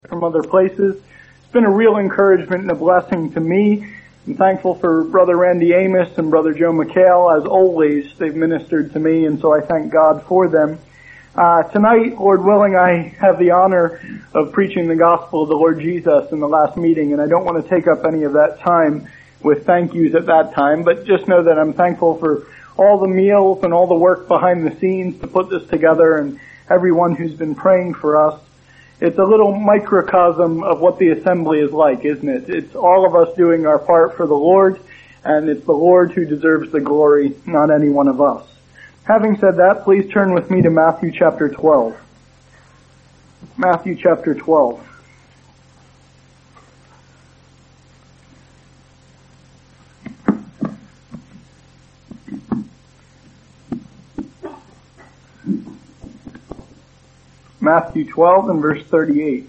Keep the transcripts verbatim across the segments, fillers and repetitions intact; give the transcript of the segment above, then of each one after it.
from other places. It's been a real encouragement and a blessing to me. I'm thankful for Brother Randy Amos and Brother Joe McHale. As always, they've ministered to me, and so I thank God for them. Uh, tonight, Lord willing, I have the honor of preaching the gospel of the Lord Jesus in the last meeting, and I don't want to take up any of that time with thank yous at that time, but just know that I'm thankful for all the meals and all the work behind the scenes to put this together, and everyone who's been praying for us. It's a little microcosm of what the assembly is like, isn't it? It's all of us doing our part for the Lord, and it's the Lord who deserves the glory, not any one of us. Having said that, please turn with me to Matthew chapter twelve. Matthew chapter twelve. Matthew twelve and verse thirty-eight.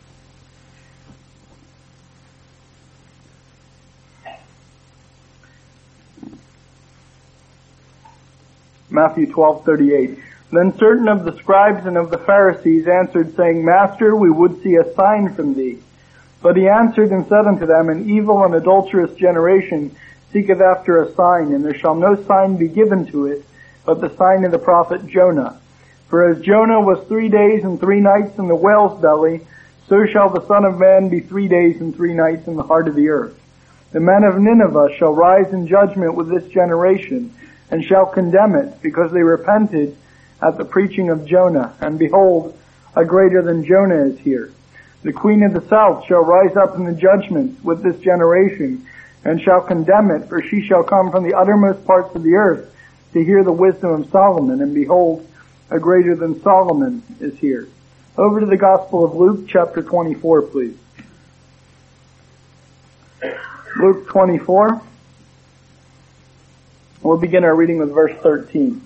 Matthew twelve thirty-eight. Then certain of the scribes and of the Pharisees answered, saying, Master, we would see a sign from thee. But he answered and said unto them, An evil and adulterous generation seeketh after a sign, and there shall no sign be given to it, but the sign of the prophet Jonah. For as Jonah was three days and three nights in the whale's belly, so shall the Son of Man be three days and three nights in the heart of the earth. The men of Nineveh shall rise in judgment with this generation, and shall condemn it, because they repented at the preaching of Jonah. And behold, a greater than Jonah is here. The queen of the south shall rise up in the judgment with this generation, and shall condemn it, for she shall come from the uttermost parts of the earth to hear the wisdom of Solomon. And behold, a greater than Solomon is here. Over to the Gospel of Luke, chapter twenty-four, please. Luke twenty-four. We'll begin our reading with verse thirteen.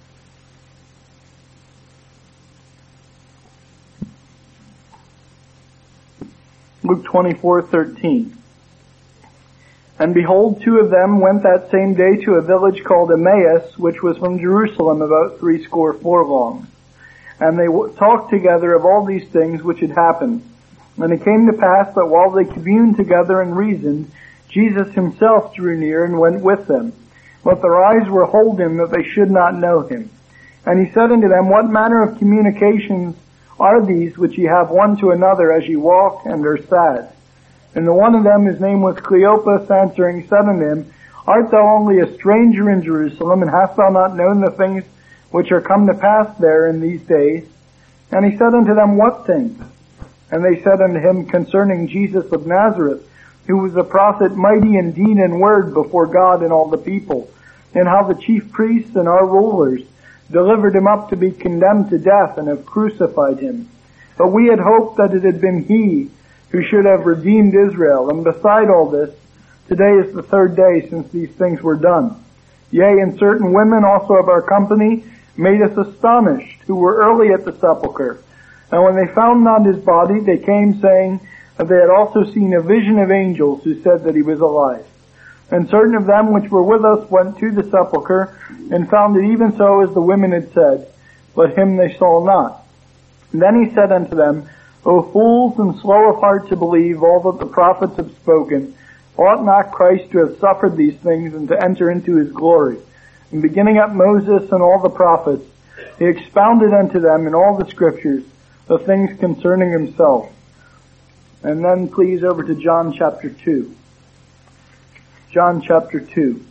Luke twenty-four thirteen. And behold, two of them went that same day to a village called Emmaus, which was from Jerusalem about threescore furlongs. And they talked together of all these things which had happened. And it came to pass that while they communed together and reasoned, Jesus himself drew near and went with them. But their eyes were holden that they should not know him. And he said unto them, What manner of communications are these which ye have one to another as ye walk and are sad? And the one of them, his name was Cleopas, answering, said unto him, Art thou only a stranger in Jerusalem, and hast thou not known the things which are come to pass there in these days? And he said unto them, What things? And they said unto him, Concerning Jesus of Nazareth, who was a prophet mighty in deed and word before God and all the people, and how the chief priests and our rulers delivered him up to be condemned to death and have crucified him. But we had hoped that it had been he who should have redeemed Israel. And beside all this, today is the third day since these things were done. Yea, and certain women also of our company made us astonished, who were early at the sepulchre. And when they found not his body, they came saying that they had also seen a vision of angels who said that he was alive. And certain of them which were with us went to the sepulchre, and found it even so as the women had said, but him they saw not. And then he said unto them, O fools and slow of heart to believe all that the prophets have spoken, ought not Christ to have suffered these things and to enter into his glory? And beginning at Moses and all the prophets, he expounded unto them in all the scriptures the things concerning himself. And then please over to John chapter two. John chapter two.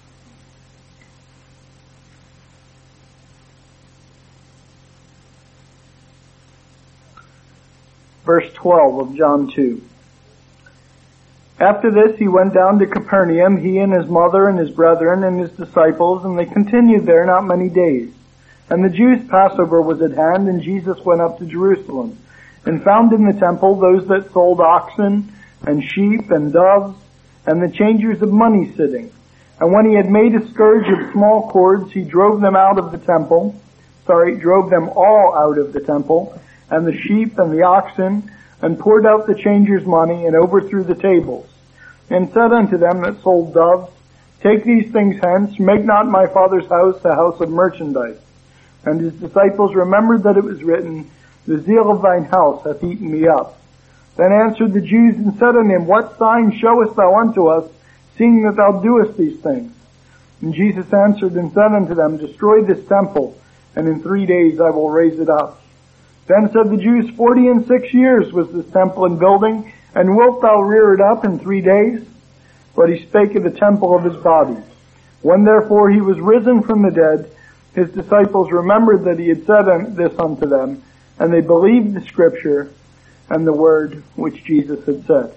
Verse twelve of John two. After this he went down to Capernaum, he and his mother and his brethren and his disciples, and they continued there not many days. And the Jews' Passover was at hand, and Jesus went up to Jerusalem, and found in the temple those that sold oxen and sheep and doves, and the changers of money sitting. And when he had made a scourge of small cords, he drove them out of the temple, sorry, drove them all out of the temple, and the sheep and the oxen, and poured out the changers' money, and overthrew the tables. And said unto them that sold doves, Take these things hence, make not my Father's house a house of merchandise. And his disciples remembered that it was written, The zeal of thine house hath eaten me up. Then answered the Jews and said unto him, What sign showest thou unto us, seeing that thou doest these things? And Jesus answered and said unto them, Destroy this temple, and in three days I will raise it up. Then said the Jews, Forty and six years was this temple in building, and wilt thou rear it up in three days? But he spake of the temple of his body. When therefore he was risen from the dead, his disciples remembered that he had said this unto them, and they believed the scripture and the word which Jesus had said.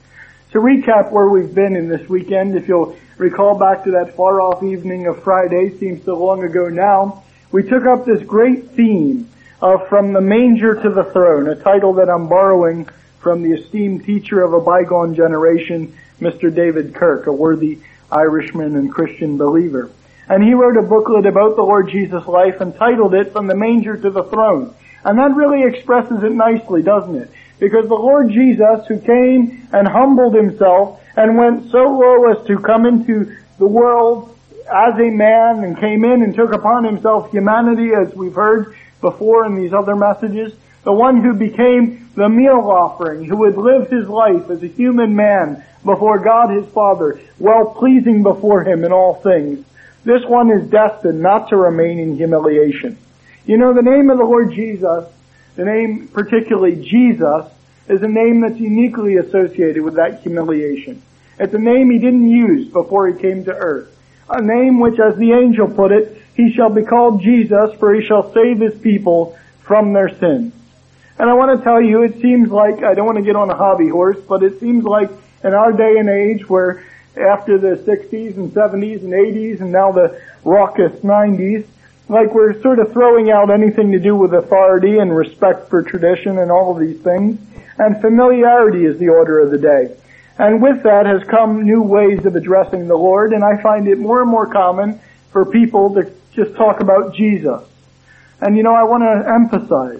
To recap where we've been in this weekend, if you'll recall back to that far-off evening of Friday, seems so long ago now, we took up this great theme of From the Manger to the Throne, a title that I'm borrowing from the esteemed teacher of a bygone generation, Mister David Kirk, a worthy Irishman and Christian believer. And he wrote a booklet about the Lord Jesus' life and titled it From the Manger to the Throne. And that really expresses it nicely, doesn't it? Because the Lord Jesus, who came and humbled himself and went so low as to come into the world as a man and came in and took upon himself humanity, as we've heard before in these other messages, the one who became the meal offering, who would live his life as a human man before God his Father, well pleasing before him in all things. This one is destined not to remain in humiliation. You know, the name of the Lord Jesus, the name particularly Jesus, is a name that's uniquely associated with that humiliation. It's a name he didn't use before he came to earth. A name which, as the angel put it, he shall be called Jesus, for he shall save his people from their sins. And I want to tell you, it seems like, I don't want to get on a hobby horse, but it seems like in our day and age where after the sixties and seventies and eighties and now the raucous nineties, like we're sort of throwing out anything to do with authority and respect for tradition and all of these things. And familiarity is the order of the day. And with that has come new ways of addressing the Lord, and I find it more and more common for people to just talk about Jesus. And you know, I want to emphasize,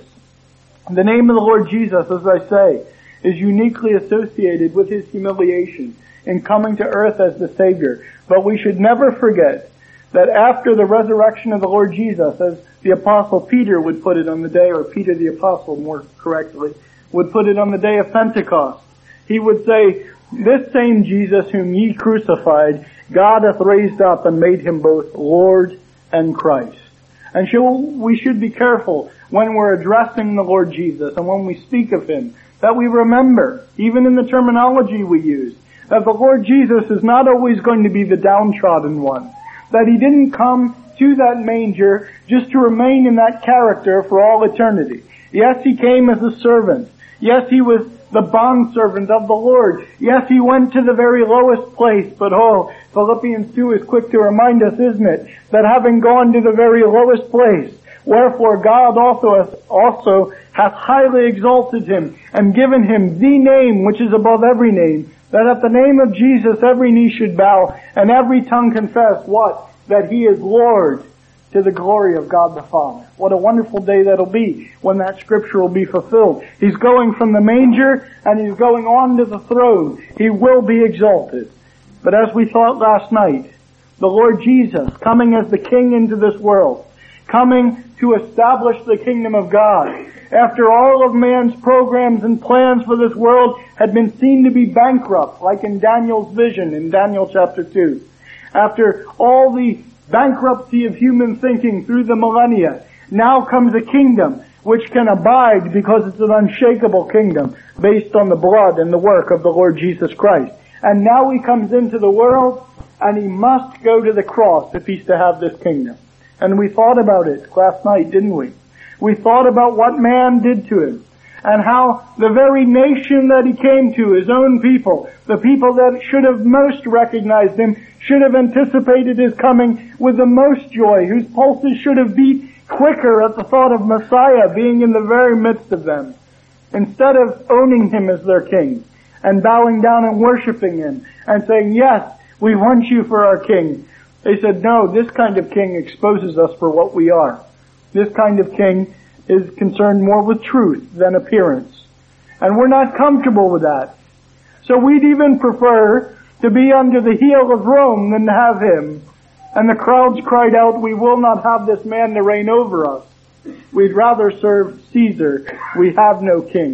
the name of the Lord Jesus, as I say, is uniquely associated with his humiliation in coming to earth as the Savior. But we should never forget that after the resurrection of the Lord Jesus, as the Apostle Peter would put it on the day, or Peter the Apostle more correctly, would put it on the day of Pentecost, he would say, This same Jesus whom ye crucified, God hath raised up and made him both Lord and Christ. And so we should be careful when we're addressing the Lord Jesus and when we speak of him, that we remember, even in the terminology we use, that the Lord Jesus is not always going to be the downtrodden one. That he didn't come to that manger just to remain in that character for all eternity. Yes, he came as a servant. Yes, he was the bondservant of the Lord. Yes, he went to the very lowest place, but oh, Philippians two is quick to remind us, isn't it, that having gone to the very lowest place, wherefore God also hath, also hath highly exalted him and given him the name which is above every name, that at the name of Jesus every knee should bow and every tongue confess what? That he is Lord, to the glory of God the Father. What a wonderful day that'll be when that scripture will be fulfilled. He's going from the manger and he's going on to the throne. He will be exalted. But as we thought last night, the Lord Jesus coming as the King into this world, coming to establish the kingdom of God, after all of man's programs and plans for this world had been seen to be bankrupt, like in Daniel's vision in Daniel chapter two. After all the bankruptcy of human thinking through the millennia, now comes a kingdom which can abide because it's an unshakable kingdom based on the blood and the work of the Lord Jesus Christ. And now he comes into the world and he must go to the cross if he's to have this kingdom. And we thought about it last night, didn't we? We thought about what man did to him and how the very nation that he came to, his own people, the people that should have most recognized him, should have anticipated his coming with the most joy, whose pulses should have beat quicker at the thought of Messiah being in the very midst of them. Instead of owning him as their king and bowing down and worshiping him and saying, yes, we want you for our king, they said, no, this kind of king exposes us for what we are. This kind of king is concerned more with truth than appearance. And we're not comfortable with that. So we'd even prefer to be under the heel of Rome than to have him. And the crowds cried out, we will not have this man to reign over us. We'd rather serve Caesar. We have no king.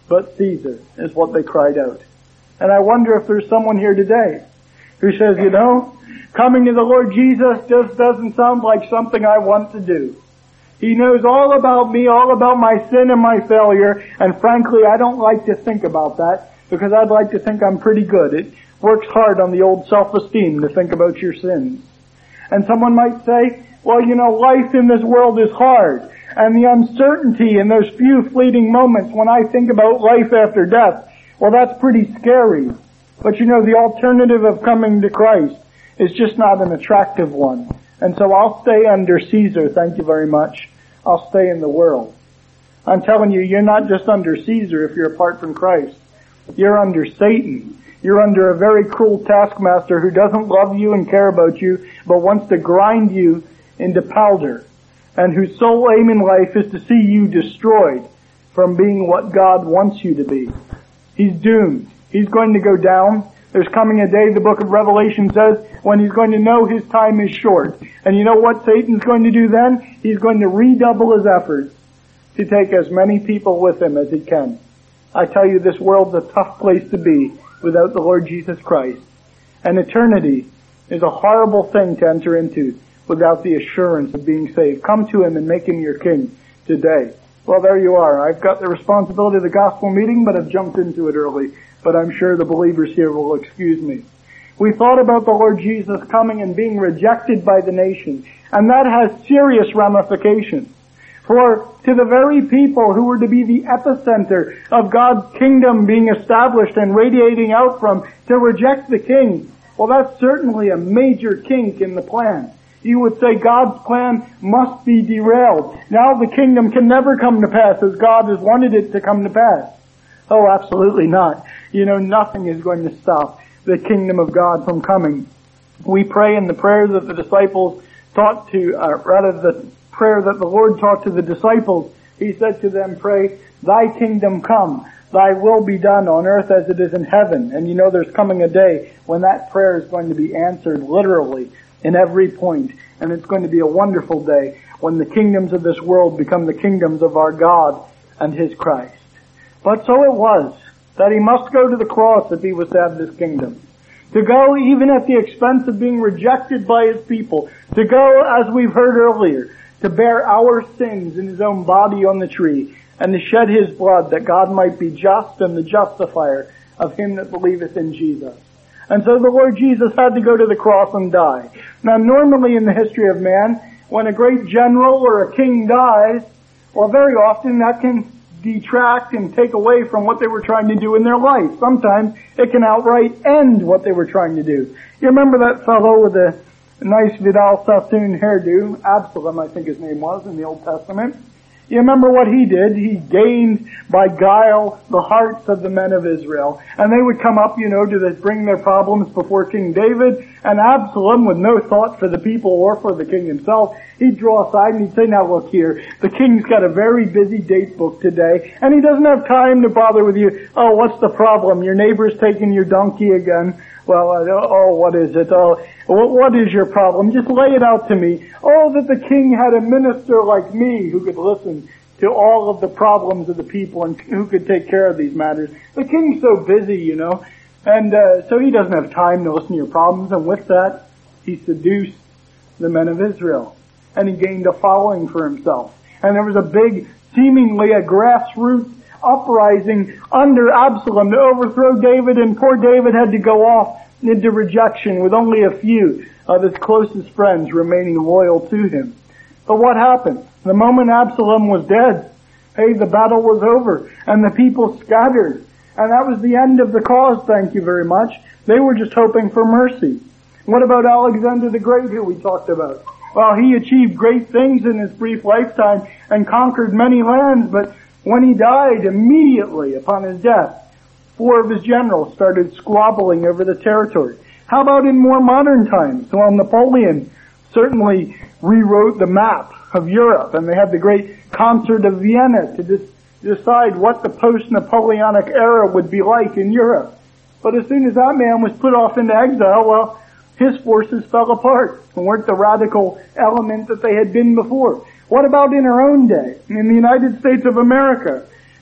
but Caesar, is what they cried out. And I wonder if there's someone here today who says, you know, coming to the Lord Jesus just doesn't sound like something I want to do. He knows all about me, all about my sin and my failure, and frankly, I don't like to think about that because I'd like to think I'm pretty good. It works hard on the old self-esteem to think about your sins. And someone might say, well, you know, life in this world is hard, and the uncertainty in those few fleeting moments when I think about life after death, well, that's pretty scary. But you know, the alternative of coming to Christ is just not an attractive one. And so I'll stay under Caesar, thank you very much. I'll stay in the world. I'm telling you, you're not just under Caesar if you're apart from Christ. You're under Satan. You're under a very cruel taskmaster who doesn't love you and care about you, but wants to grind you into powder, and whose sole aim in life is to see you destroyed from being what God wants you to be. He's doomed. He's going to go down. There's coming a day, the book of Revelation says, when he's going to know his time is short. And you know what Satan's going to do then? He's going to redouble his efforts to take as many people with him as he can. I tell you, this world's a tough place to be without the Lord Jesus Christ. And eternity is a horrible thing to enter into without the assurance of being saved. Come to him and make him your king today. Well, there you are. I've got the responsibility of the gospel meeting, but I've jumped into it early. But I'm sure the believers here will excuse me. We thought about the Lord Jesus coming and being rejected by the nation, and that has serious ramifications. For to the very people who were to be the epicenter of God's kingdom being established and radiating out from, to reject the king, well, that's certainly a major kink in the plan. You would say God's plan must be derailed. Now the kingdom can never come to pass as God has wanted it to come to pass. Oh, absolutely not. You know, nothing is going to stop the kingdom of God from coming. We pray in the prayers that the disciples taught to, uh, rather the prayer that the Lord taught to the disciples. He said to them, pray, thy kingdom come, thy will be done on earth as it is in heaven. And you know there's coming a day when that prayer is going to be answered literally in every point. And it's going to be a wonderful day when the kingdoms of this world become the kingdoms of our God and his Christ. But so it was that he must go to the cross if he was to have this kingdom. To go even at the expense of being rejected by his people. To go, as we've heard earlier, to bear our sins in his own body on the tree, and to shed his blood that God might be just and the justifier of him that believeth in Jesus. And so the Lord Jesus had to go to the cross and die. Now normally in the history of man, when a great general or a king dies, well, very often that can detract and take away from what they were trying to do in their life. Sometimes it can outright end what they were trying to do. You remember that fellow with the nice Vidal Sassoon hairdo, Absalom I think his name was in the Old Testament? You remember what he did? He gained by guile the hearts of the men of Israel. And they would come up, you know, to bring their problems before King David. And Absalom, with no thought for the people or for the king himself, he'd draw aside and he'd say, now look here, the king's got a very busy date book today, and he doesn't have time to bother with you. Oh, what's the problem? Your neighbor's taking your donkey again. Well, uh, oh, what is it? Oh, what is your problem? Just lay it out to me. Oh, that the king had a minister like me who could listen to all of the problems of the people and who could take care of these matters. The king's so busy, you know, and uh, so he doesn't have time to listen to your problems. And with that, he seduced the men of Israel, and he gained a following for himself. And there was a big, seemingly a grassroots uprising under Absalom to overthrow David, and poor David had to go off into rejection with only a few of his closest friends remaining loyal to him. But what happened? The moment Absalom was dead, hey, the battle was over, and the people scattered. And that was the end of the cause, thank you very much. They were just hoping for mercy. What about Alexander the Great, who we talked about? Well, he achieved great things in his brief lifetime and conquered many lands, but when he died, immediately upon his death, four of his generals started squabbling over the territory. How about in more modern times? Well, Napoleon certainly rewrote the map of Europe, and they had the great concert of Vienna to dis- decide what the post-Napoleonic era would be like in Europe. But as soon as that man was put off into exile, well, his forces fell apart and weren't the radical element that they had been before. What about in our own day, in the United States of America?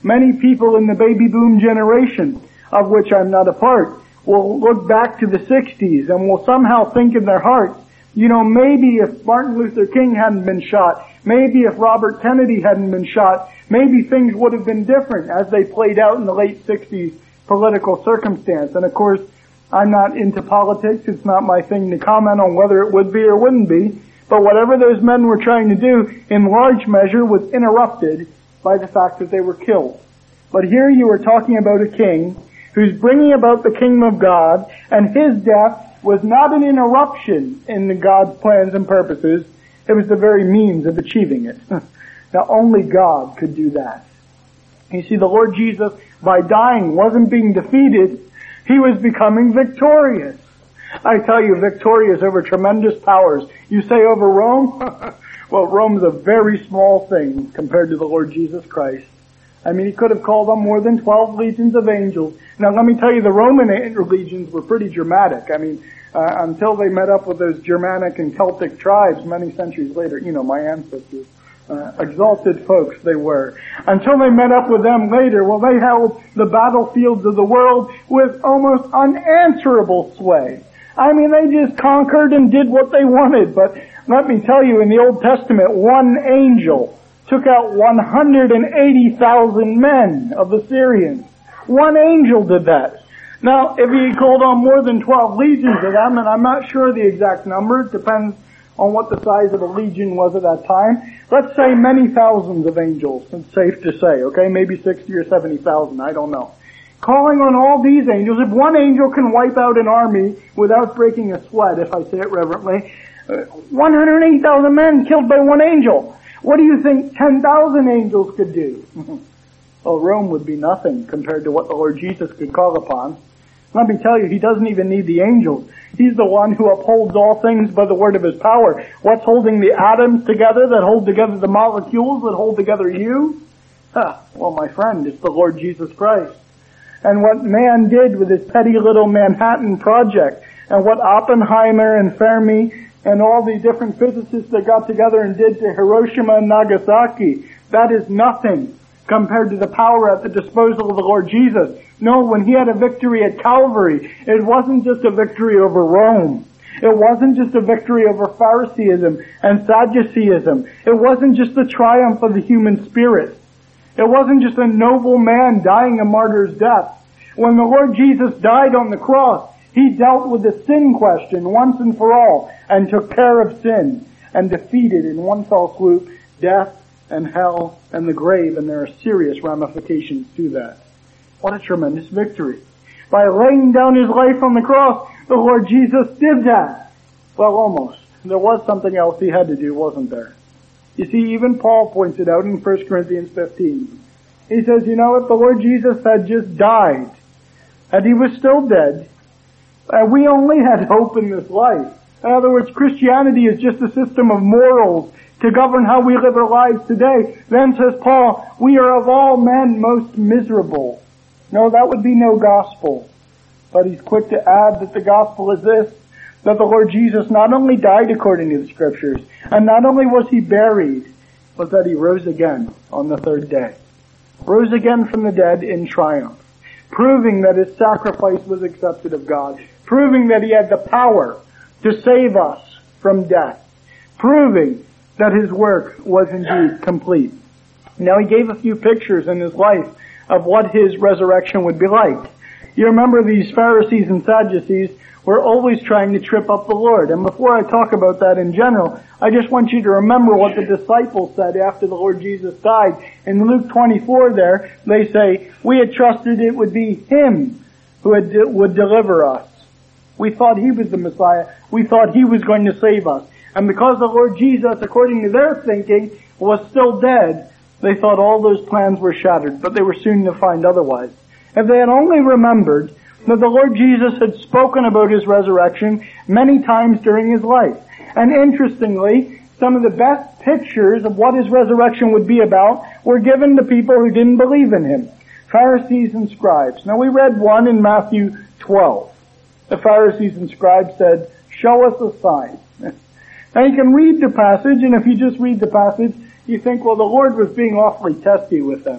Many people in the baby boom generation, of which I'm not a part, will look back to the sixties and will somehow think in their hearts, you know, maybe if Martin Luther King hadn't been shot, maybe if Robert Kennedy hadn't been shot, maybe things would have been different as they played out in the late sixties political circumstance. And of course, I'm not into politics. It's not my thing to comment on whether it would be or wouldn't be. But whatever those men were trying to do, in large measure, was interrupted by the fact that they were killed. But here you are talking about a king who's bringing about the kingdom of God, and his death was not an interruption in the God's plans and purposes. It was the very means of achieving it. Now only God could do that. You see, the Lord Jesus, by dying, wasn't being defeated. He was becoming victorious. I tell you, victorious over tremendous powers. You say over Rome? Well, Rome's a very small thing compared to the Lord Jesus Christ. I mean, he could have called on more than twelve legions of angels. Now, let me tell you, the Roman legions were pretty dramatic. I mean, uh, until they met up with those Germanic and Celtic tribes many centuries later, you know, my ancestors, uh, exalted folks they were. Until they met up with them later, well, they held the battlefields of the world with almost unanswerable sway. I mean, they just conquered and did what they wanted. But let me tell you, in the Old Testament, one angel took out one hundred eighty thousand men of the Syrians. One angel did that. Now, if he called on more than twelve legions of them, and I'm not sure the exact number, it depends on what the size of a legion was at that time. Let's say many thousands of angels, it's safe to say, okay? Maybe sixty or seventy thousand, I don't know. Calling on all these angels, if one angel can wipe out an army without breaking a sweat, if I say it reverently, uh, one hundred eighty thousand men killed by one angel. What do you think ten thousand angels could do? Well, Rome would be nothing compared to what the Lord Jesus could call upon. Let me tell you, he doesn't even need the angels. He's the one who upholds all things by the word of his power. What's holding the atoms together that hold together the molecules that hold together you? Huh, well, my friend, it's the Lord Jesus Christ. And what man did with his petty little Manhattan project, and what Oppenheimer and Fermi and all the different physicists that got together and did to Hiroshima and Nagasaki, that is nothing compared to the power at the disposal of the Lord Jesus. No, when he had a victory at Calvary, it wasn't just a victory over Rome. It wasn't just a victory over Phariseeism and Sadduceeism. It wasn't just the triumph of the human spirit. It wasn't just a noble man dying a martyr's death. When the Lord Jesus died on the cross, he dealt with the sin question once and for all and took care of sin and defeated in one fell swoop death and hell and the grave, and there are serious ramifications to that. What a tremendous victory. By laying down his life on the cross, the Lord Jesus did that. Well, almost. There was something else he had to do, wasn't there? You see, even Paul points it out in First Corinthians fifteen. He says, you know, if the Lord Jesus had just died, and he was still dead, and we only had hope in this life. In other words, Christianity is just a system of morals to govern how we live our lives today. Then, says Paul, we are of all men most miserable. No, that would be no gospel. But he's quick to add that the gospel is this, that the Lord Jesus not only died according to the Scriptures, and not only was he buried, but that he rose again on the third day. Rose again from the dead in triumph, proving that his sacrifice was accepted of God, proving that he had the power to save us from death, proving that his work was indeed complete. Now, he gave a few pictures in his life of what his resurrection would be like. You remember these Pharisees and Sadducees were always trying to trip up the Lord. And before I talk about that in general, I just want you to remember what the disciples said after the Lord Jesus died. In Luke twenty-four there, they say, we had trusted it would be him who had de- would deliver us. We thought he was the Messiah. We thought he was going to save us. And because the Lord Jesus, according to their thinking, was still dead, they thought all those plans were shattered, but they were soon to find otherwise. If they had only remembered that the Lord Jesus had spoken about his resurrection many times during his life. And interestingly, some of the best pictures of what his resurrection would be about were given to people who didn't believe in him. Pharisees and scribes. Now we read one in Matthew twelve. The Pharisees and scribes said, show us a sign. Now you can read the passage, and if you just read the passage, you think, well, the Lord was being awfully testy with them.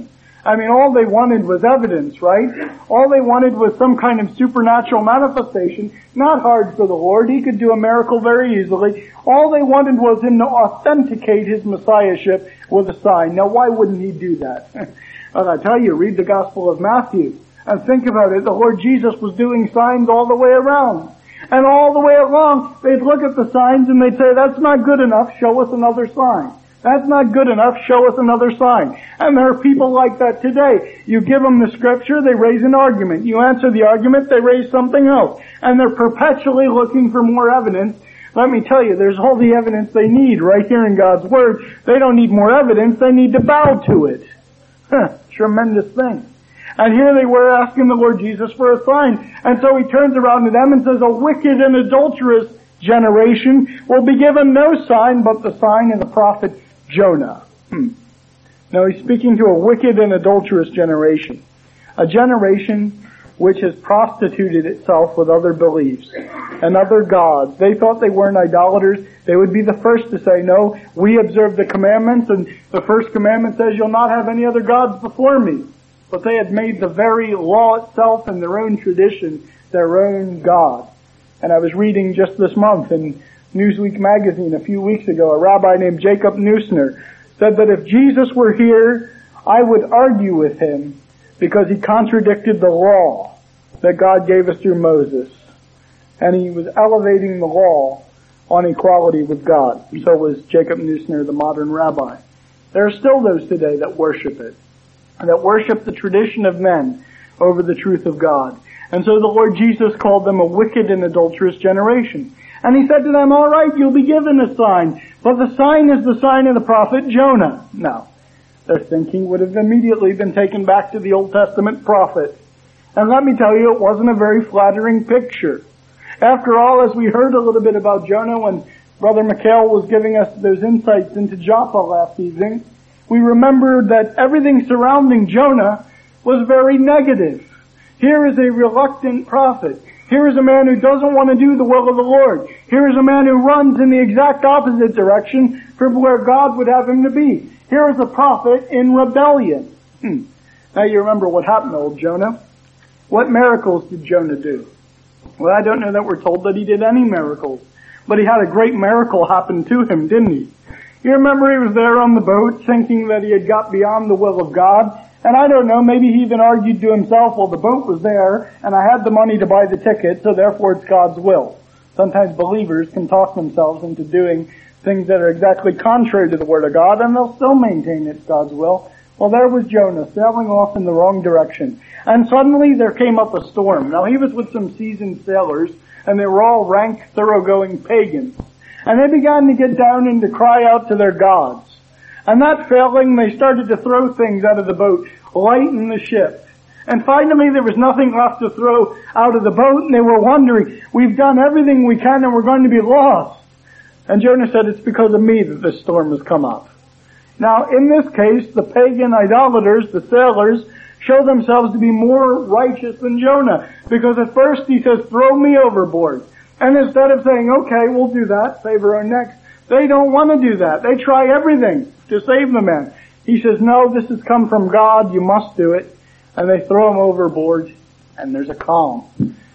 I mean, all they wanted was evidence, right? All they wanted was some kind of supernatural manifestation. Not hard for the Lord. He could do a miracle very easily. All they wanted was him to authenticate his messiahship with a sign. Now, why wouldn't he do that? Well, I tell you, read the Gospel of Matthew and think about it. The Lord Jesus was doing signs all the way around. And all the way along, they'd look at the signs and they'd say, that's not good enough, show us another sign. That's not good enough, show us another sign. And there are people like that today. You give them the scripture, they raise an argument. You answer the argument, they raise something else. And they're perpetually looking for more evidence. Let me tell you, there's all the evidence they need right here in God's Word. They don't need more evidence, they need to bow to it. Huh, tremendous thing. And here they were asking the Lord Jesus for a sign. And so he turns around to them and says, a wicked and adulterous generation will be given no sign but the sign of the prophet Jonah. Hmm. Now he's speaking to a wicked and adulterous generation. A generation which has prostituted itself with other beliefs and other gods. They thought they weren't idolaters. They would be the first to say, no, we observe the commandments, and the first commandment says you'll not have any other gods before me. But they had made the very law itself and their own tradition their own God. And I was reading just this month in Newsweek magazine a few weeks ago, a rabbi named Jacob Neusner said that if Jesus were here, I would argue with him because he contradicted the law that God gave us through Moses. And he was elevating the law on equality with God. So was Jacob Neusner, the modern rabbi. There are still those today that worship it, that worship the tradition of men over the truth of God. And so the Lord Jesus called them a wicked and adulterous generation. And he said to them, all right, you'll be given a sign, but the sign is the sign of the prophet Jonah. Now, their thinking would have immediately been taken back to the Old Testament prophet. And let me tell you, it wasn't a very flattering picture. After all, as we heard a little bit about Jonah when Brother Mikhail was giving us those insights into Joppa last evening, we remembered that everything surrounding Jonah was very negative. Here is a reluctant prophet. Here is a man who doesn't want to do the will of the Lord. Here is a man who runs in the exact opposite direction from where God would have him to be. Here is a prophet in rebellion. Hmm. Now you remember what happened to old Jonah. What miracles did Jonah do? Well, I don't know that we're told that he did any miracles. But he had a great miracle happen to him, didn't he? You remember he was there on the boat thinking that he had got beyond the will of God. And I don't know, maybe he even argued to himself, well, the boat was there, and I had the money to buy the ticket, so therefore it's God's will. Sometimes believers can talk themselves into doing things that are exactly contrary to the Word of God, and they'll still maintain it's God's will. Well, there was Jonah, sailing off in the wrong direction. And suddenly there came up a storm. Now, he was with some seasoned sailors, and they were all rank, thoroughgoing pagans. And they began to get down and to cry out to their gods. And that failing, they started to throw things out of the boat, lighten the ship. And finally there was nothing left to throw out of the boat, and they were wondering, we've done everything we can and we're going to be lost. And Jonah said, it's because of me that this storm has come up. Now in this case, the pagan idolaters, the sailors, show themselves to be more righteous than Jonah. Because at first he says, throw me overboard. And instead of saying, okay, we'll do that, save our own necks, they don't want to do that. They try everything to save the man. He says, no, this has come from God, you must do it. And they throw him overboard, and there's a calm.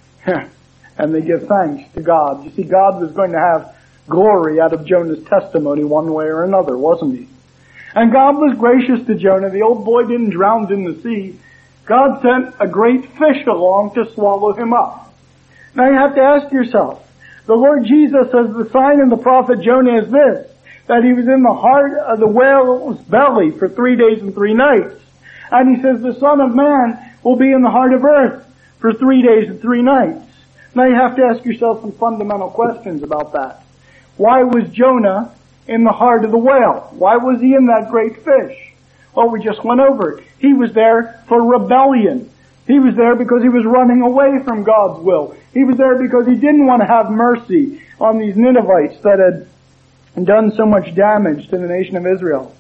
And they give thanks to God. You see, God was going to have glory out of Jonah's testimony one way or another, wasn't he? And God was gracious to Jonah. The old boy didn't drown in the sea. God sent a great fish along to swallow him up. Now you have to ask yourself, the Lord Jesus says the sign of the prophet Jonah is this, that he was in the heart of the whale's belly for three days and three nights. And he says the Son of Man will be in the heart of earth for three days and three nights. Now you have to ask yourself some fundamental questions about that. Why was Jonah in the heart of the whale? Why was he in that great fish? Well, we just went over it. He was there for rebellion. He was there because he was running away from God's will. He was there because he didn't want to have mercy on these Ninevites that had done so much damage to the nation of Israel.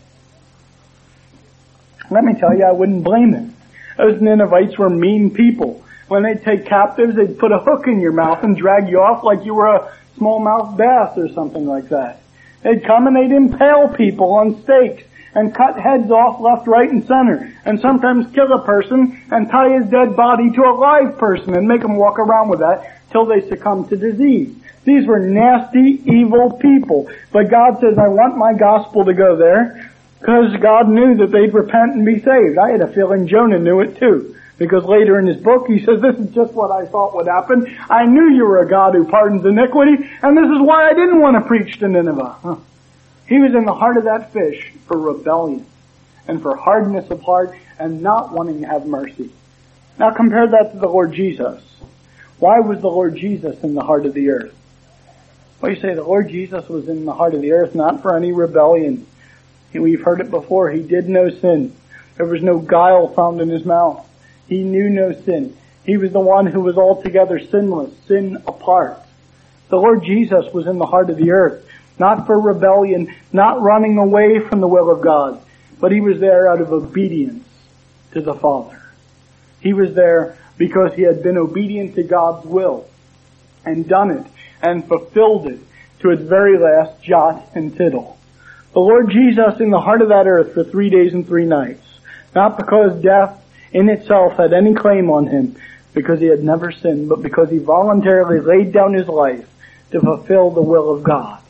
Let me tell you, I wouldn't blame him. Those Ninevites were mean people. When they'd take captives, they'd put a hook in your mouth and drag you off like you were a smallmouth bass or something like that. They'd come and they'd impale people on stakes. and cut heads off left, right, and center, and sometimes kill a person and tie his dead body to a live person and make them walk around with that till they succumb to disease. These were nasty, evil people. But God says, I want my gospel to go there, because God knew that they'd repent and be saved. I had a feeling Jonah knew it too. Because later in his book he says, this is just what I thought would happen. I knew you were a God who pardons iniquity, and this is why I didn't want to preach to Nineveh. Huh. He was in the heart of that fish for rebellion and for hardness of heart and not wanting to have mercy. Now compare that to the Lord Jesus. Why was the Lord Jesus in the heart of the earth? Well, you say the Lord Jesus was in the heart of the earth not for any rebellion. We've heard it before. He did no sin. There was no guile found in his mouth. He knew no sin. He was the one who was altogether sinless, sin apart. The Lord Jesus was in the heart of the earth, not for rebellion, not running away from the will of God, but he was there out of obedience to the Father. He was there because he had been obedient to God's will and done it and fulfilled it to its very last jot and tittle. The Lord Jesus in the heart of that earth for three days and three nights, not because death in itself had any claim on him, because he had never sinned, but because he voluntarily laid down his life to fulfill the will of God.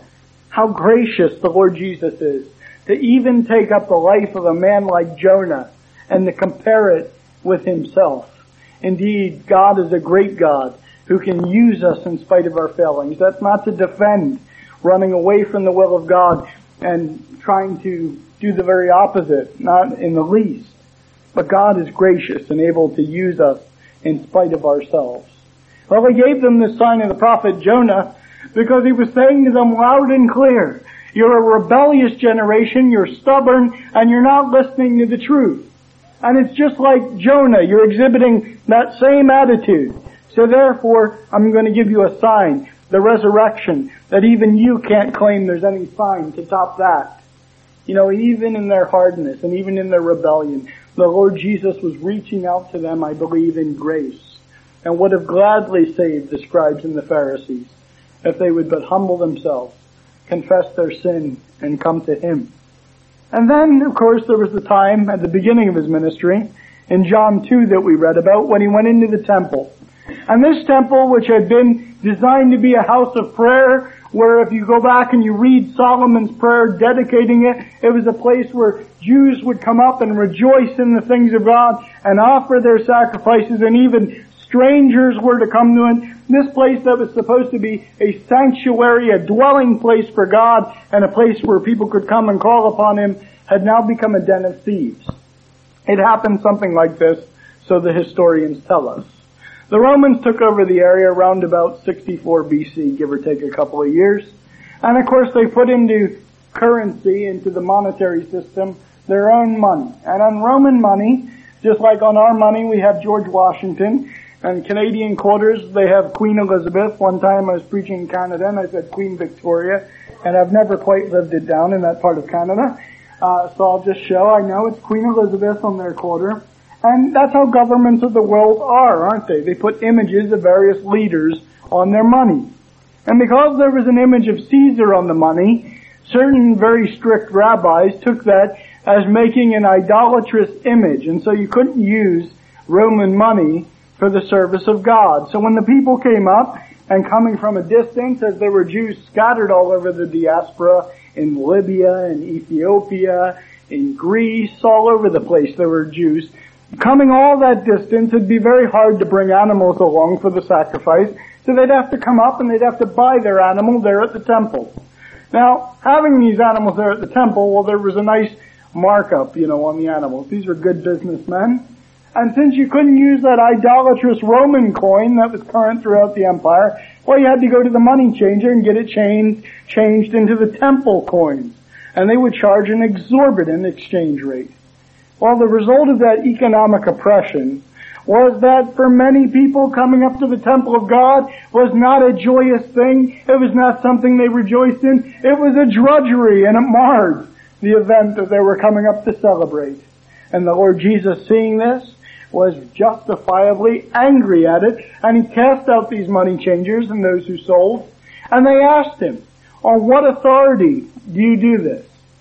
How gracious the Lord Jesus is to even take up the life of a man like Jonah and to compare it with himself. Indeed, God is a great God who can use us in spite of our failings. That's not to defend running away from the will of God and trying to do the very opposite, not in the least. But God is gracious and able to use us in spite of ourselves. Well, he gave them the sign of the prophet Jonah because he was saying to them loud and clear, you're a rebellious generation, you're stubborn, and you're not listening to the truth. And it's just like Jonah, you're exhibiting that same attitude. So therefore, I'm going to give you a sign, the resurrection, that even you can't claim there's any sign to top that. You know, even in their hardness and even in their rebellion, the Lord Jesus was reaching out to them, I believe, in grace, and would have gladly saved the scribes and the Pharisees if they would but humble themselves, confess their sin, and come to him. And then, of course, there was the time at the beginning of his ministry, in John two that we read about, when he went into the temple. And this temple, which had been designed to be a house of prayer, where if you go back and you read Solomon's prayer dedicating it, it was a place where Jews would come up and rejoice in the things of God and offer their sacrifices, and even strangers were to come to it. This place that was supposed to be a sanctuary, a dwelling place for God, and a place where people could come and call upon him, had now become a den of thieves. It happened something like this, so the historians tell us. The Romans took over the area around about sixty-four B C, give or take a couple of years. And of course they put into currency, into the monetary system, their own money. And on Roman money, just like on our money, we have George Washington. And Canadian quarters, they have Queen Elizabeth. One time I was preaching in Canada and I said Queen Victoria. And I've never quite lived it down in that part of Canada. Uh, so I'll just show, I know it's Queen Elizabeth on their quarter. And that's how governments of the world are, aren't they? They put images of various leaders on their money. And because there was an image of Caesar on the money, certain very strict rabbis took that as making an idolatrous image. And so you couldn't use Roman money for the service of God. So when the people came up, and coming from a distance, as there were Jews scattered all over the diaspora, in Libya, in Ethiopia, in Greece, all over the place there were Jews, coming all that distance, it'd be very hard to bring animals along for the sacrifice, so they'd have to come up and they'd have to buy their animal there at the temple. Now, having these animals there at the temple, well, there was a nice markup, you know, on the animals. These were good businessmen. And since you couldn't use that idolatrous Roman coin that was current throughout the empire, well, you had to go to the money changer and get it changed, changed into the temple coins. And they would charge an exorbitant exchange rate. Well, the result of that economic oppression was that for many people coming up to the temple of God was not a joyous thing. It was not something they rejoiced in. It was a drudgery, and it marred the event that they were coming up to celebrate. And the Lord Jesus, seeing this, was justifiably angry at it, and he cast out these money changers and those who sold, and they asked him, on what authority do you do this?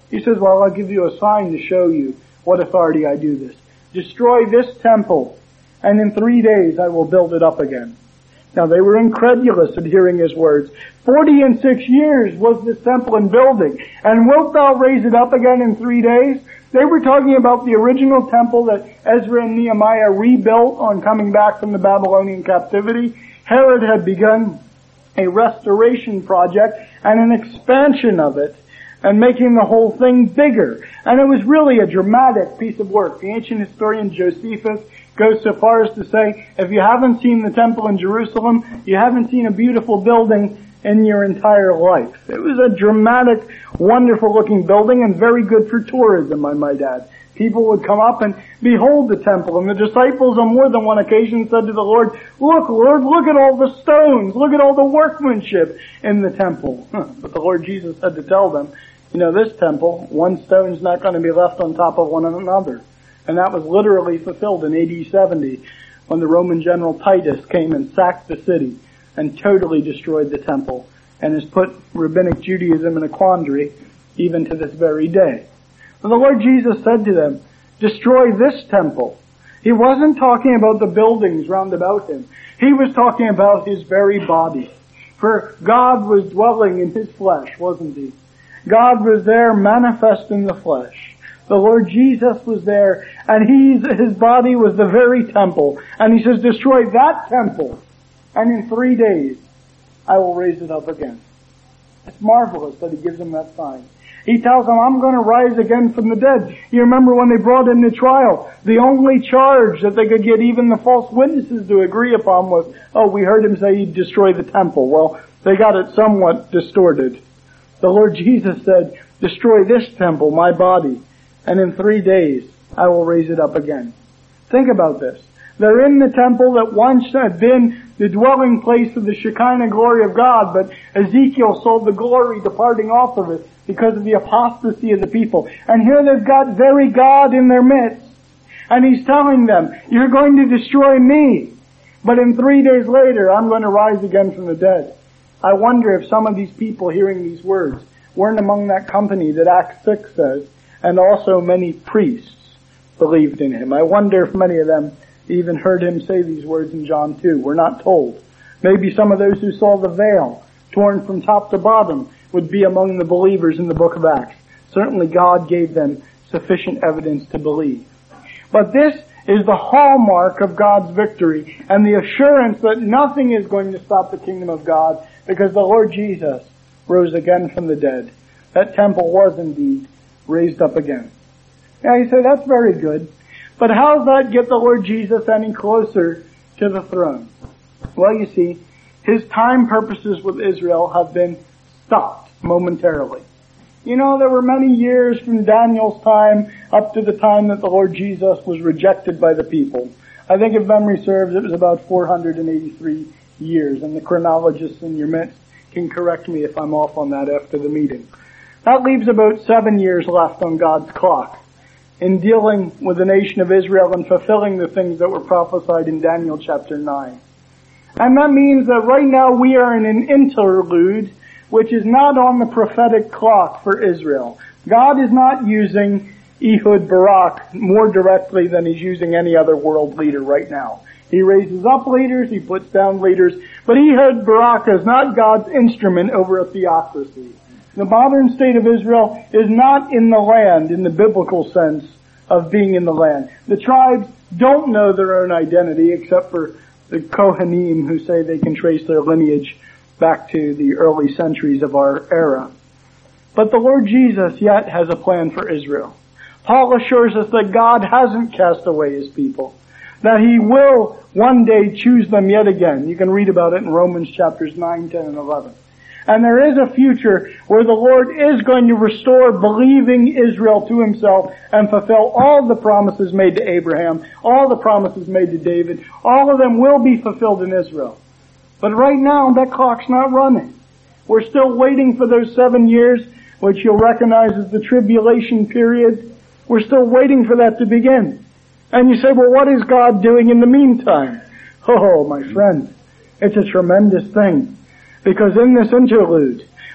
He says, well, I'll give you a sign to show you what authority I do this. Destroy this temple, and in three days I will build it up again. Now they were incredulous at hearing his words. Forty and six years was this temple in building, and wilt thou raise it up again in three days? They were talking about the original temple that Ezra and Nehemiah rebuilt on coming back from the Babylonian captivity. Herod had begun a restoration project and an expansion of it, and making the whole thing bigger. And it was really a dramatic piece of work. The ancient historian Josephus goes so far as to say, if you haven't seen the temple in Jerusalem, you haven't seen a beautiful building in your entire life. It was a dramatic, wonderful looking building and very good for tourism, I might add. People would come up and behold the temple, and the disciples on more than one occasion said to the Lord, look, Lord, look at all the stones, look at all the workmanship in the temple. But the Lord Jesus had to tell them, you know, this temple, one stone's not going to be left on top of one another. And that was literally fulfilled in A D seventy when the Roman general Titus came and sacked the city and totally destroyed the temple and has put rabbinic Judaism in a quandary even to this very day. And the Lord Jesus said to them, destroy this temple. He wasn't talking about the buildings round about him. He was talking about his very body. For God was dwelling in his flesh, wasn't he? God was there manifest in the flesh. The Lord Jesus was there, and he's, his body was the very temple. And he says, destroy that temple, and in three days I will raise it up again. It's marvelous that he gives them that sign. He tells them, I'm going to rise again from the dead. You remember when they brought him to trial, the only charge that they could get even the false witnesses to agree upon was, oh, we heard him say he'd destroy the temple. Well, they got it somewhat distorted. The Lord Jesus said, destroy this temple, my body, and in three days I will raise it up again. Think about this. They're in the temple that once had been the dwelling place of the Shekinah glory of God, but Ezekiel saw the glory departing off of it because of the apostasy of the people. And here they've got very God in their midst. And he's telling them, you're going to destroy me, but in three days later I'm going to rise again from the dead. I wonder if some of these people hearing these words weren't among that company that Acts six says, and also many priests believed in him. I wonder if many of them even heard him say these words in John two. We're not told. Maybe some of those who saw the veil torn from top to bottom would be among the believers in the book of Acts. Certainly God gave them sufficient evidence to believe. But this is the hallmark of God's victory and the assurance that nothing is going to stop the kingdom of God because the Lord Jesus rose again from the dead. That temple was indeed raised up again. Now you say, that's very good. But how does that get the Lord Jesus any closer to the throne? Well, you see, his time purposes with Israel have been stopped momentarily. You know, there were many years from Daniel's time up to the time that the Lord Jesus was rejected by the people. I think if memory serves, it was about four hundred eighty-three years, and the chronologists in your midst can correct me if I'm off on that after the meeting. That leaves about seven years left on God's clock in dealing with the nation of Israel and fulfilling the things that were prophesied in Daniel chapter nine. And that means that right now we are in an interlude which is not on the prophetic clock for Israel. God is not using Ehud Barak more directly than he's using any other world leader right now. He raises up leaders, he puts down leaders, but Ehud Barak is not God's instrument over a theocracy. The modern state of Israel is not in the land in the biblical sense of being in the land. The tribes don't know their own identity except for the Kohanim who say they can trace their lineage back to the early centuries of our era. But the Lord Jesus yet has a plan for Israel. Paul assures us that God hasn't cast away his people, that he will one day choose them yet again. You can read about it in Romans chapters nine, ten, and eleven. And there is a future where the Lord is going to restore believing Israel to himself and fulfill all the promises made to Abraham, all the promises made to David. All of them will be fulfilled in Israel. But right now, that clock's not running. We're still waiting for those seven years, which you'll recognize as the tribulation period. We're still waiting for that to begin. And you say, well, what is God doing in the meantime? Oh, my friend, it's a tremendous thing. Because in this interlude,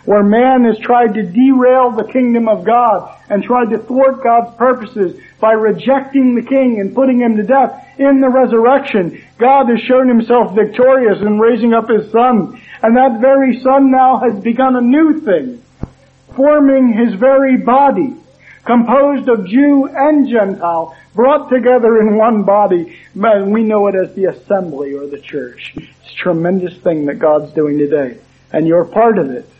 where man has tried to derail the kingdom of God and tried to thwart God's purposes by rejecting the king and putting him to death. In the resurrection, God has shown himself victorious in raising up his Son. And that very Son now has begun a new thing, forming his very body, composed of Jew and Gentile, brought together in one body. We know it as the assembly or the church. It's a tremendous thing that God's doing today. And you're part of it.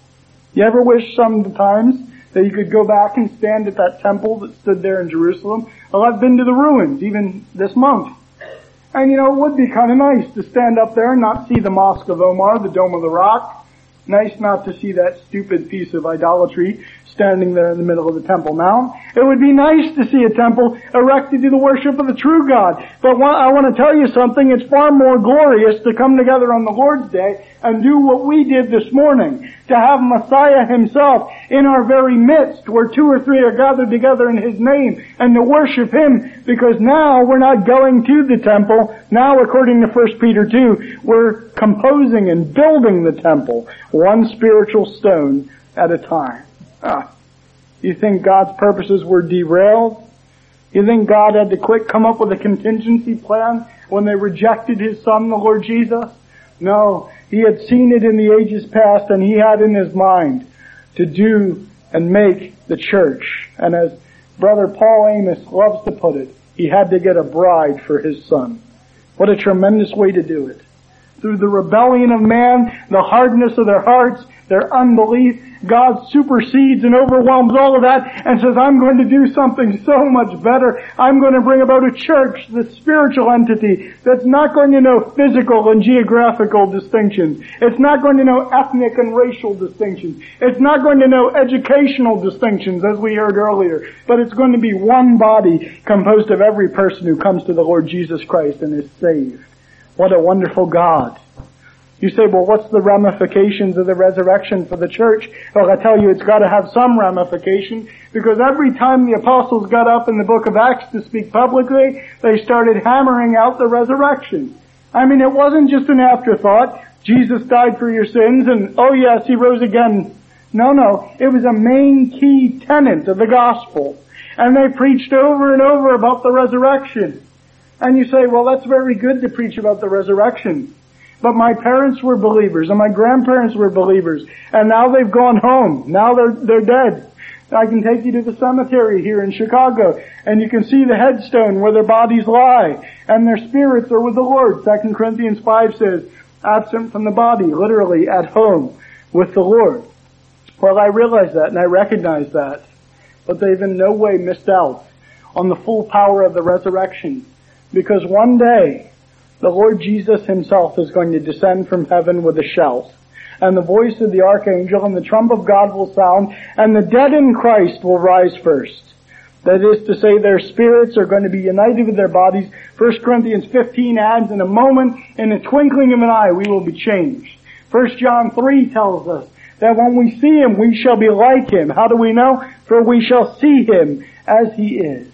You ever wish sometimes that you could go back and stand at that temple that stood there in Jerusalem? Well, I've been to the ruins, even this month. And you know, it would be kind of nice to stand up there and not see the Mosque of Omar, the Dome of the Rock. Nice not to see that stupid piece of idolatry standing there in the middle of the Temple Mount. It would be nice to see a temple erected to the worship of the true God. But I want to tell you something, it's far more glorious to come together on the Lord's Day and do what we did this morning, to have Messiah himself in our very midst, where two or three are gathered together in his name, and to worship him, because now we're not going to the temple. Now, according to First Peter two, we're composing and building the temple, one spiritual stone at a time. Ah, you think God's purposes were derailed? You think God had to quick come up with a contingency plan when they rejected his Son, the Lord Jesus? No, he had seen it in the ages past, and he had in his mind to do and make the church. And as Brother Paul Amos loves to put it, he had to get a bride for his Son. What a tremendous way to do it. Through the rebellion of man, the hardness of their hearts, their unbelief, God supersedes and overwhelms all of that and says, I'm going to do something so much better. I'm going to bring about a church, the spiritual entity, that's not going to know physical and geographical distinctions. It's not going to know ethnic and racial distinctions. It's not going to know educational distinctions, as we heard earlier. But it's going to be one body composed of every person who comes to the Lord Jesus Christ and is saved. What a wonderful God. You say, well, what's the ramifications of the resurrection for the church? Well, I tell you, it's got to have some ramification, because every time the apostles got up in the book of Acts to speak publicly, they started hammering out the resurrection. I mean, it wasn't just an afterthought. Jesus died for your sins, and oh yes, he rose again. No, no. It was a main key tenet of the gospel. And they preached over and over about the resurrection. And you say, well, that's very good to preach about the resurrection. But my parents were believers, and my grandparents were believers, and now they've gone home. Now they're they're dead. I can take you to the cemetery here in Chicago, and you can see the headstone where their bodies lie, and their spirits are with the Lord. Second Corinthians five says, absent from the body, literally at home with the Lord. Well, I realize that, and I recognize that, but they've in no way missed out on the full power of the resurrection, because one day, the Lord Jesus himself is going to descend from heaven with a shout, and the voice of the archangel and the trump of God will sound, and the dead in Christ will rise first. That is to say, their spirits are going to be united with their bodies. First Corinthians fifteen adds, in a moment, in a twinkling of an eye, we will be changed. First John three tells us that when we see him, we shall be like him. How do we know? For we shall see him as he is.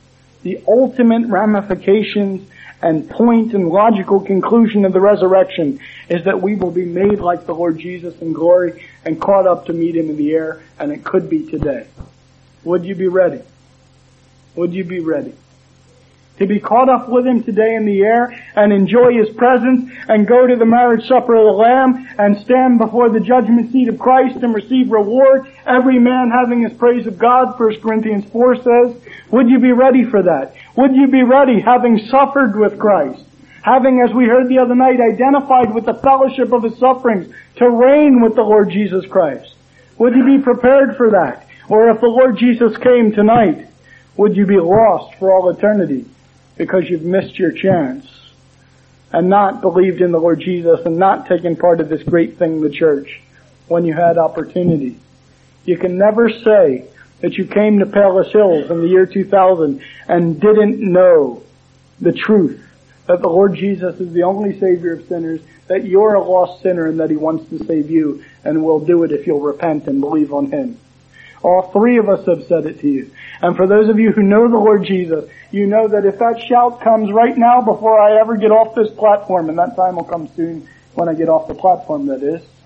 The ultimate ramifications and point and logical conclusion of the resurrection is that we will be made like the Lord Jesus in glory and caught up to meet him in the air, and it could be today. Would you be ready? Would you be ready? To be caught up with him today in the air and enjoy his presence and go to the marriage supper of the Lamb and stand before the judgment seat of Christ and receive reward, every man having his praise of God, First Corinthians four says. Would you be ready for that? Would you be ready, having suffered with Christ, having, as we heard the other night, identified with the fellowship of his sufferings, to reign with the Lord Jesus Christ? Would you be prepared for that? Or if the Lord Jesus came tonight, would you be lost for all eternity because you've missed your chance and not believed in the Lord Jesus and not taken part of this great thing, the church, when you had opportunity? You can never say that you came to Palos Hills in the year two thousand and didn't know the truth that the Lord Jesus is the only Savior of sinners, that you're a lost sinner and that he wants to save you, and will do it if you'll repent and believe on him. All three of us have said it to you. And for those of you who know the Lord Jesus, you know that if that shout comes right now before I ever get off this platform, and that time will come soon when I get off the platform, that is,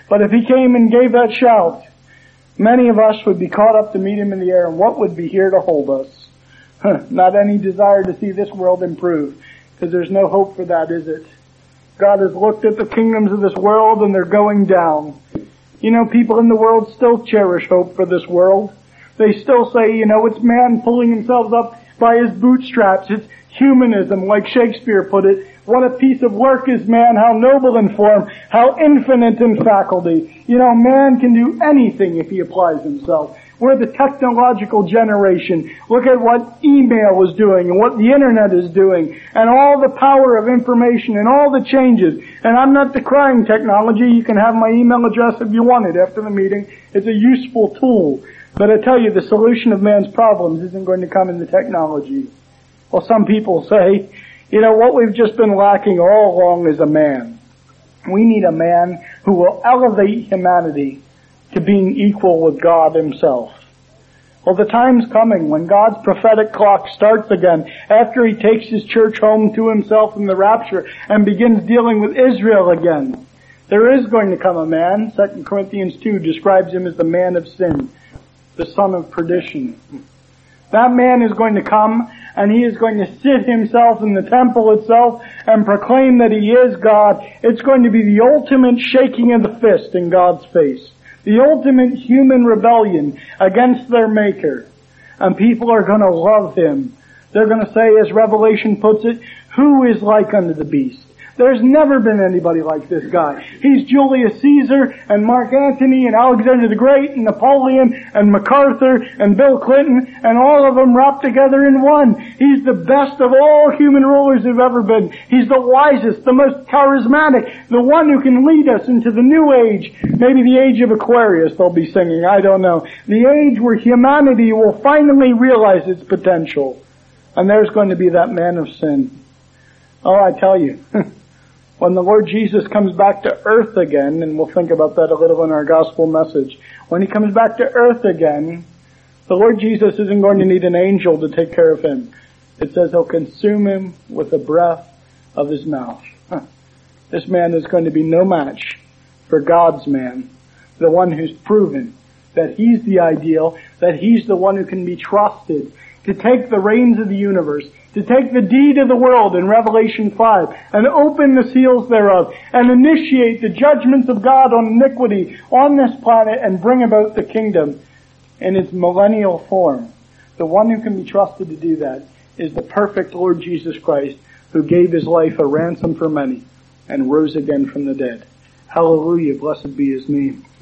But if he came and gave that shout, many of us would be caught up to meet him in the air, and what would be here to hold us? Huh, not any desire to see this world improve, because there's no hope for that, is it? God has looked at the kingdoms of this world and they're going down. You know, people in the world still cherish hope for this world. They still say, you know, it's man pulling himself up by his bootstraps. It's humanism, like Shakespeare put it. What a piece of work is man, how noble in form, how infinite in faculty. You know, man can do anything if he applies himself. We're the technological generation. Look at what email is doing and what the internet is doing and all the power of information and all the changes. And I'm not decrying technology. You can have my email address if you want it after the meeting. It's a useful tool. But I tell you, the solution of man's problems isn't going to come in the technology. Well, some people say, you know, what we've just been lacking all along is a man. We need a man who will elevate humanity to being equal with God himself. Well, the time's coming when God's prophetic clock starts again after he takes his church home to himself in the rapture and begins dealing with Israel again. There is going to come a man, Second Corinthians two describes him as the man of sin, the son of perdition. That man is going to come and he is going to sit himself in the temple itself and proclaim that he is God. It's going to be the ultimate shaking of the fist in God's face. The ultimate human rebellion against their Maker. And people are going to love him. They're going to say, as Revelation puts it, who is like unto the beast? There's never been anybody like this guy. He's Julius Caesar and Mark Antony and Alexander the Great and Napoleon and MacArthur and Bill Clinton and all of them wrapped together in one. He's the best of all human rulers who've ever been. He's the wisest, the most charismatic, the one who can lead us into the new age. Maybe the age of Aquarius they'll be singing, I don't know. The age where humanity will finally realize its potential. And there's going to be that man of sin. Oh, I tell you. When the Lord Jesus comes back to earth again, and we'll think about that a little in our gospel message, when he comes back to earth again, the Lord Jesus isn't going to need an angel to take care of him. It says he'll consume him with the breath of his mouth. Huh. This man is going to be no match for God's man, the one who's proven that he's the ideal, that he's the one who can be trusted to take the reins of the universe, to take the deed of the world in Revelation five and open the seals thereof and initiate the judgments of God on iniquity on this planet and bring about the kingdom in its millennial form. The one who can be trusted to do that is the perfect Lord Jesus Christ, who gave his life a ransom for many and rose again from the dead. Hallelujah, blessed be his name.